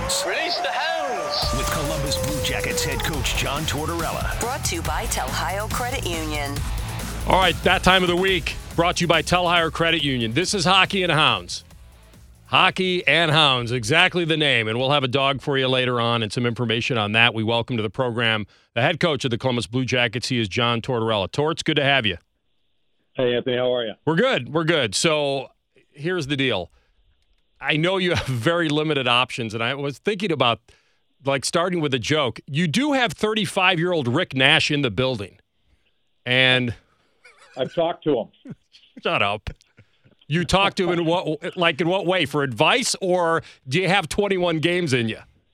Hounds. Release the hounds. With Columbus Blue Jackets head coach John Tortorella. Brought to you by Telhio Credit Union. All right, that time of the week brought to you by Telhio Credit Union. This is Hockey and Hounds. Hockey and Hounds, exactly the name. And we'll have a dog for you later on and some information on that. We welcome to the program the head coach of the Columbus Blue Jackets. He is John Tortorella. Torts, good to have you. Hey, Anthony, how are you? We're good. We're good. So here's the deal. I know you have very limited options, and I was thinking about, like, starting with a joke. You do have 35-year-old Rick Nash in the building. And I've talked to him. Shut up. You talk to him in what way? For advice, or do you have 21 games in you?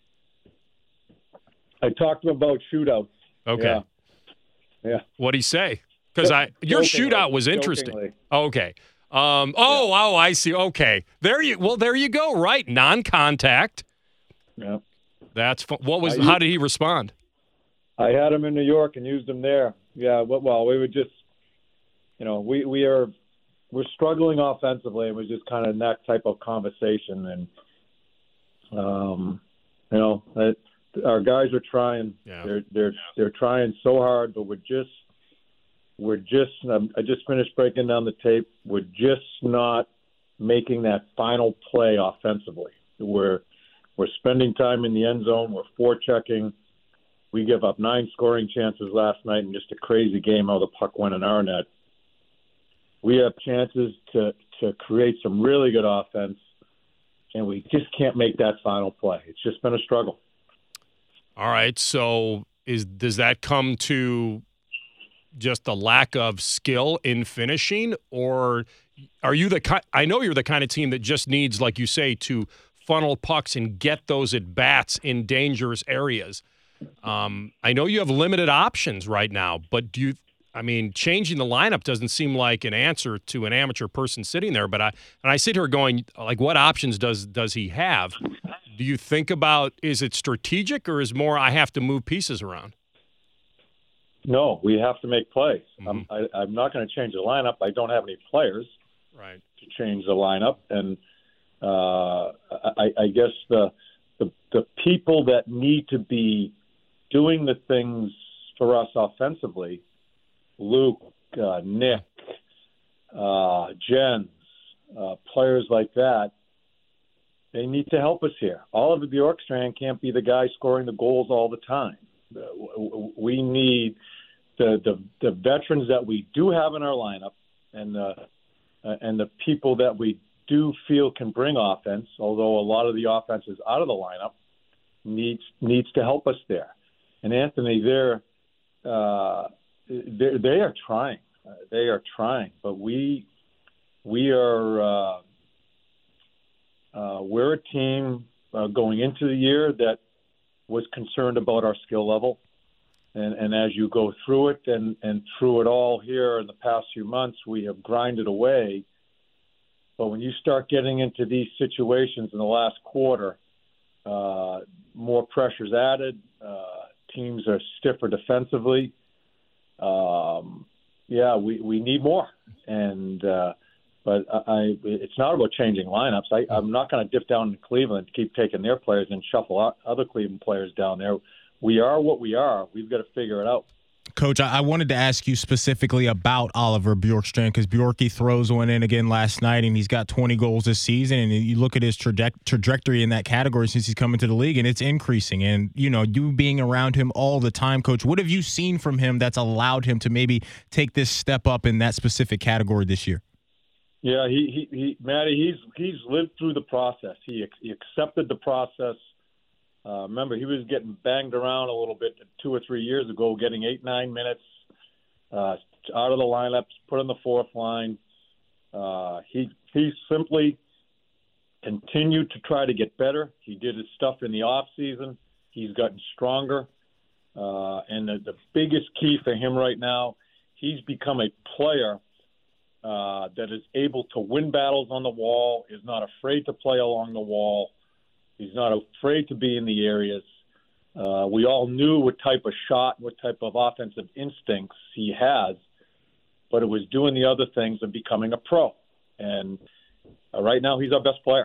I talked to him about shootouts. Okay. Yeah. What'd he say? Because your shootout was interesting. Jokingly. Okay. I see. Okay. There you go. Right. Non-contact. Yeah. That's fun. How did he respond? I had him in New York and used him there. Yeah. Well, we would just, we're struggling offensively. It was just kind of that type of conversation, and our guys are trying. Yeah. They're trying so hard, but we're just. I just finished breaking down the tape. We're just not making that final play offensively. We're spending time in the end zone. We're forechecking. We give up 9 scoring chances last night, and just a crazy game how the puck went in our net. We have chances to create some really good offense, and we just can't make that final play. It's just been a struggle. All right. So does that come to just the lack of skill in finishing, or are you I know you're the kind of team that just needs, like you say, to funnel pucks and get those at bats in dangerous areas. I know you have limited options right now, but changing the lineup doesn't seem like an answer to an amateur person sitting there. But I sit here going, like, what options does he have? Do you think about, is it strategic, or is more I have to move pieces around? No, we have to make plays. I'm not going to change the lineup. I don't have any players to change the lineup, and I guess the people that need to be doing the things for us offensively, Luke, Nick, Jens, players like that, they need to help us here. Oliver Bjorkstrand can't be the guy scoring the goals all the time. We need the veterans that we do have in our lineup, and the people that we do feel can bring offense. Although a lot of the offense is out of the lineup, needs to help us there. And Anthony, they are trying. They are trying, but we are we're a team going into the year that was concerned about our skill level. And as you go through it and through it all here in the past few months, we have grinded away. But when you start getting into these situations in the last quarter, more pressure's added. Teams are stiffer defensively. We need more. But it's not about changing lineups. I'm not going to dip down to Cleveland, keep taking their players and shuffle out other Cleveland players down there. We are what we are. We've got to figure it out. Coach, I wanted to ask you specifically about Oliver Bjorkstrand, because Bjorky throws one in again last night, and he's got 20 goals this season. And you look at his trajectory in that category since he's come into the league, and it's increasing. And, you being around him all the time, Coach, what have you seen from him that's allowed him to maybe take this step up in that specific category this year? Yeah, Matty, he's lived through the process. He accepted the process. Remember, he was getting banged around a little bit 2 or 3 years ago, getting 8-9 minutes out of the lineups, put on the fourth line. He simply continued to try to get better. He did his stuff in the off season. He's gotten stronger. And the biggest key for him right now, he's become a player that is able to win battles on the wall, is not afraid to play along the wall. He's not afraid to be in the areas. We all knew what type of shot, what type of offensive instincts he has, but it was doing the other things and becoming a pro. And right now he's our best player.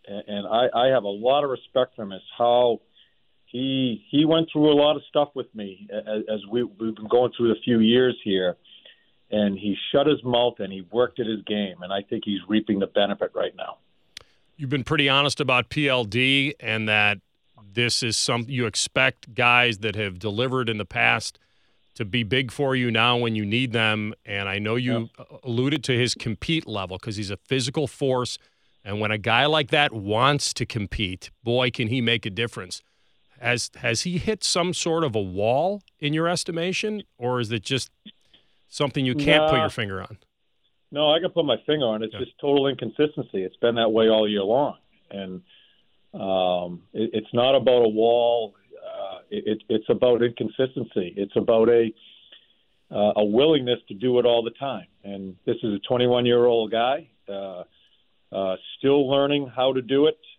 and I have a lot of respect for him as how he went through a lot of stuff with me as we've been going through a few years here, and he shut his mouth and he worked at his game, and I think he's reaping the benefit right now. You've been pretty honest about PLD and that this is something you expect guys that have delivered in the past to be big for you now when you need them. And I know you alluded to his compete level because he's a physical force. And when a guy like that wants to compete, boy, can he make a difference. Has he hit some sort of a wall in your estimation, or is it just something you can't put your finger on? No, I can put my finger on it. It's just total inconsistency. It's been that way all year long. And it's not about a wall. It's about inconsistency. It's about a willingness to do it all the time. And this is a 21-year-old guy still learning how to do it.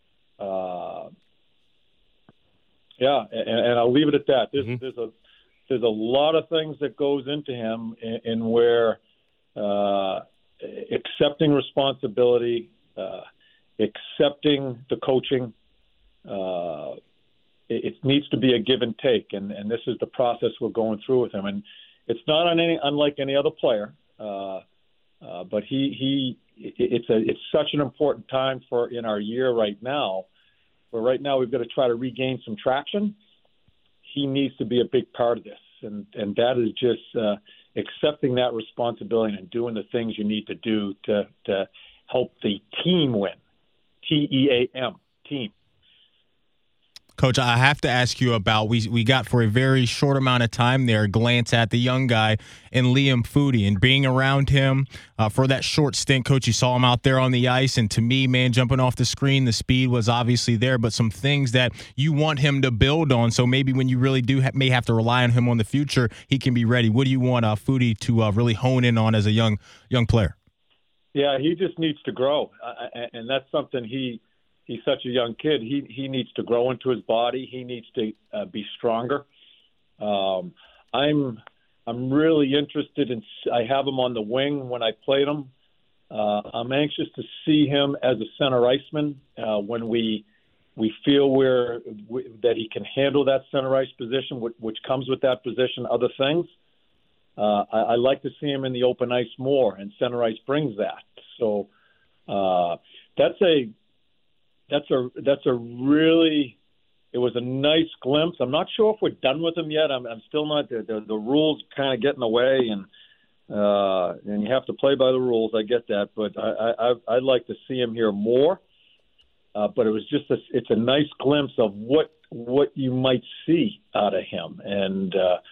And I'll leave it at that. There's a lot of things that goes into him in where accepting responsibility, accepting the coaching. It needs to be a give and take, and this is the process we're going through with him. And it's not unlike any other player, but it's such an important time in our year right now. Where right now we've got to try to regain some traction. He needs to be a big part of this, and that is just accepting that responsibility and doing the things you need to do to help the team win. TEAM, team. Coach, I have to ask you about, we got for a very short amount of time there a glance at the young guy in Liam Foudy and being around him for that short stint. Coach, you saw him out there on the ice, and to me, man, jumping off the screen, the speed was obviously there, but some things that you want him to build on, so maybe when you really do may have to rely on him on the future, he can be ready. What do you want Foudy to really hone in on as a young player? Yeah, he just needs to grow, and that's something he's such a young kid. He needs to grow into his body. He needs to be stronger. I'm really interested in. I have him on the wing when I played him. I'm anxious to see him as a center iceman when we feel that he can handle that center ice position, which comes with that position. Other things. I like to see him in the open ice more, and center ice brings that. So that's a really. It was a nice glimpse. I'm not sure if we're done with him yet. I'm still not. The rules kind of get in the way, and you have to play by the rules. I get that, but I'd like to see him here more. But it was just it's a nice glimpse of what you might see out of him. And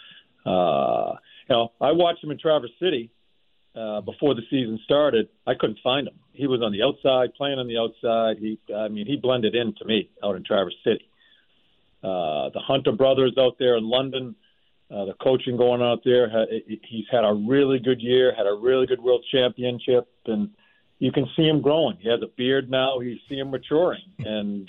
I watched him in Traverse City before the season started. I couldn't find him. He was on the outside, playing on the outside. He blended in to me out in Traverse City. The Hunter brothers out there in London, the coaching going out there. He's had a really good year, had a really good world championship, and you can see him growing. He has a beard now. You see him maturing, and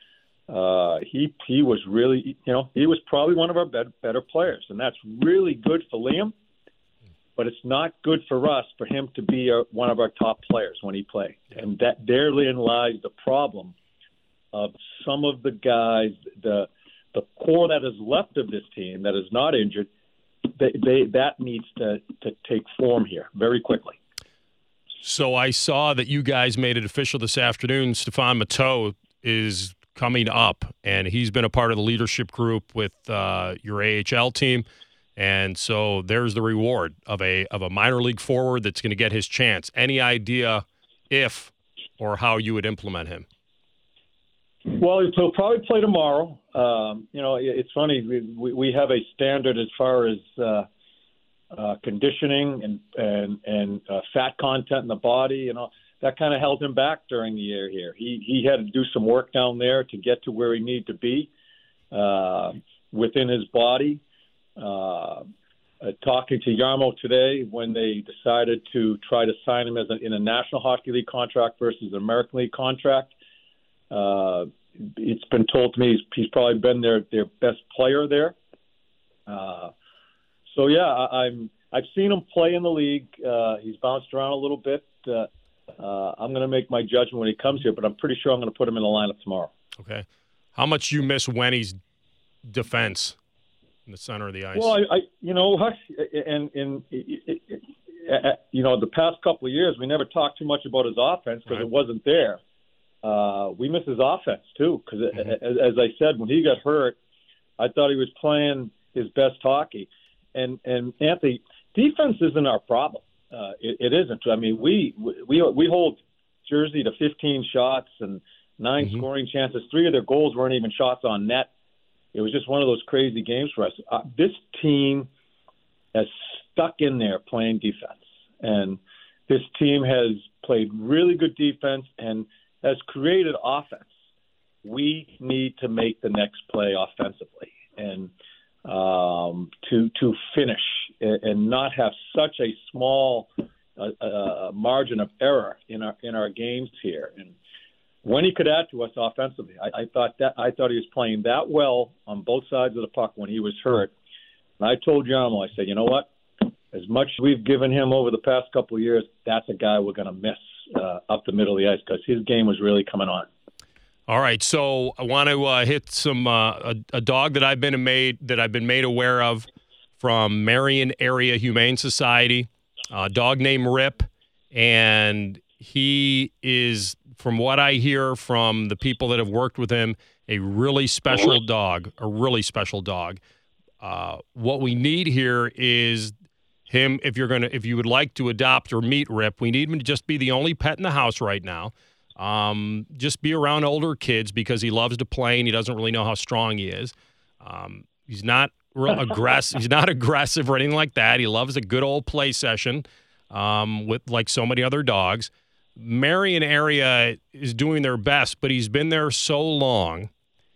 he was really, he was probably one of our better players, and that's really good for Liam. But it's not good for us for him to be one of our top players when he plays. And therein lies the problem of some of the guys, the core that is left of this team that is not injured, that needs to take form here very quickly. So I saw that you guys made it official this afternoon. Stephane Matteau is coming up, and he's been a part of the leadership group with your AHL team. And so there's the reward of a minor league forward that's going to get his chance. Any idea if or how you would implement him? Well, he'll probably play tomorrow. It's funny. We have a standard as far as conditioning and fat content in the body. That kind of held him back during the year here. He had to do some work down there to get to where he needed to be within his body. Talking to Yarmo today when they decided to try to sign him in a National Hockey League contract versus an American League contract. It's been told to me he's probably been their best player there. I've seen him play in the league. He's bounced around a little bit. I'm going to make my judgment when he comes here, but I'm pretty sure I'm going to put him in the lineup tomorrow. Okay. How much you miss Wenny's defense in the center of the ice? Well, the past couple of years, we never talked too much about his offense because it wasn't there. We miss his offense, too, because, as I said, when he got hurt, I thought he was playing his best hockey. And Anthony, defense isn't our problem. It isn't. I mean, we hold Jersey to 15 shots and 9 scoring chances. 3 of their goals weren't even shots on net. It was just one of those crazy games for us. This team has stuck in there playing defense, and this team has played really good defense and has created offense. We need to make the next play offensively and to finish and not have such a small margin of error in our games here. And when he could add to us offensively, I thought he was playing that well on both sides of the puck when he was hurt. And I told Jarmo, I said, you know what? As much as we've given him over the past couple of years, that's a guy we're going to miss up the middle of the ice because his game was really coming on. All right, so I want to hit some a dog that I've been made aware of from Marion Area Humane Society, a dog named Rip, and he is, from what I hear from the people that have worked with him, a really special dog. What we need here is him. If you would like to adopt or meet Rip, we need him to just be the only pet in the house right now. Just be around older kids because he loves to play and he doesn't really know how strong he is. He's not real aggressive. He's not aggressive or anything like that. He loves a good old play session with like so many other dogs. Marion Area is doing their best, but he's been there so long.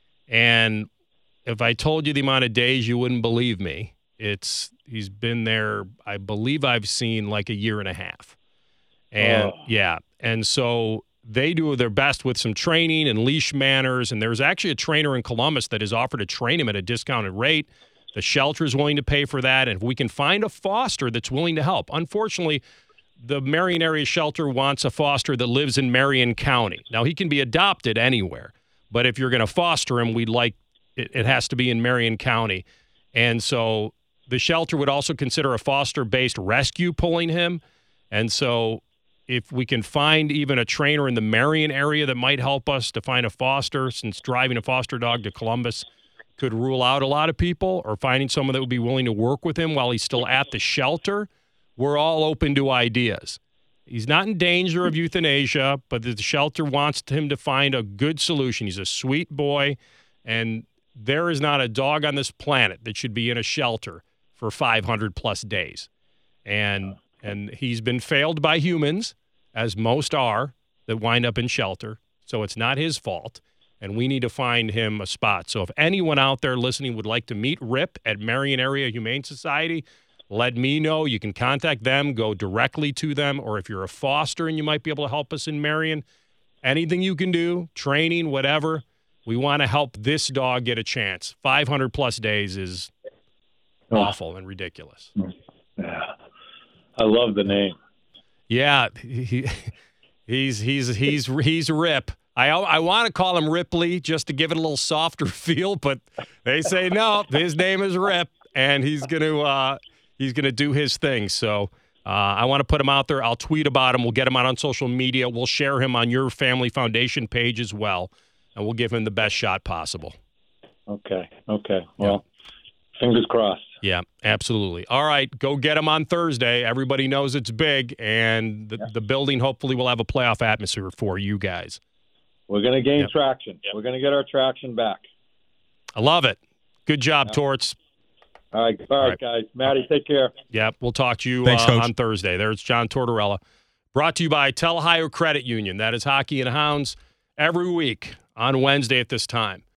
And if I told you the amount of days, you wouldn't believe me. He's been there, I believe I've seen like a year and a half. And and so they do their best with some training and leash manners. And there's actually a trainer in Columbus that has offered to train him at a discounted rate. The shelter is willing to pay for that. And if we can find a foster that's willing to help. Unfortunately, the Marion Area Shelter wants a foster that lives in Marion County. Now, he can be adopted anywhere. But if you're going to foster him, it has to be in Marion County. And so the shelter would also consider a foster-based rescue pulling him. And so if we can find even a trainer in the Marion area that might help us to find a foster, since driving a foster dog to Columbus could rule out a lot of people, or finding someone that would be willing to work with him while he's still at the shelter, we're all open to ideas. He's not in danger of euthanasia, but the shelter wants him to find a good solution. He's a sweet boy, and there is not a dog on this planet that should be in a shelter for 500-plus days. And he's been failed by humans, as most are, that wind up in shelter. So it's not his fault, and we need to find him a spot. So if anyone out there listening would like to meet Rip at Marion Area Humane Society, let me know. You can contact them, go directly to them, or if you're a foster and you might be able to help us in Marion, anything you can do, training, whatever, we want to help this dog get a chance. 500-plus days is awful and ridiculous. Yeah. I love the name. Yeah, he's Rip. I want to call him Ripley just to give it a little softer feel, but they say no. His name is Rip, and he's gonna do his thing. So I want to put him out there. I'll tweet about him. We'll get him out on social media. We'll share him on your Family Foundation page as well, and we'll give him the best shot possible. Okay. Well, fingers crossed. Yeah, absolutely. All right, go get him on Thursday. Everybody knows it's big, and the building hopefully will have a playoff atmosphere for you guys. We're going to gain traction. Yep. We're going to get our traction back. I love it. Good job, Torts. All right, guys. Maddie, take care. Yeah, we'll talk to you on Thursday. There's John Tortorella. Brought to you by Tel Ohio Credit Union. That is Hockey and Hounds every week on Wednesday at this time.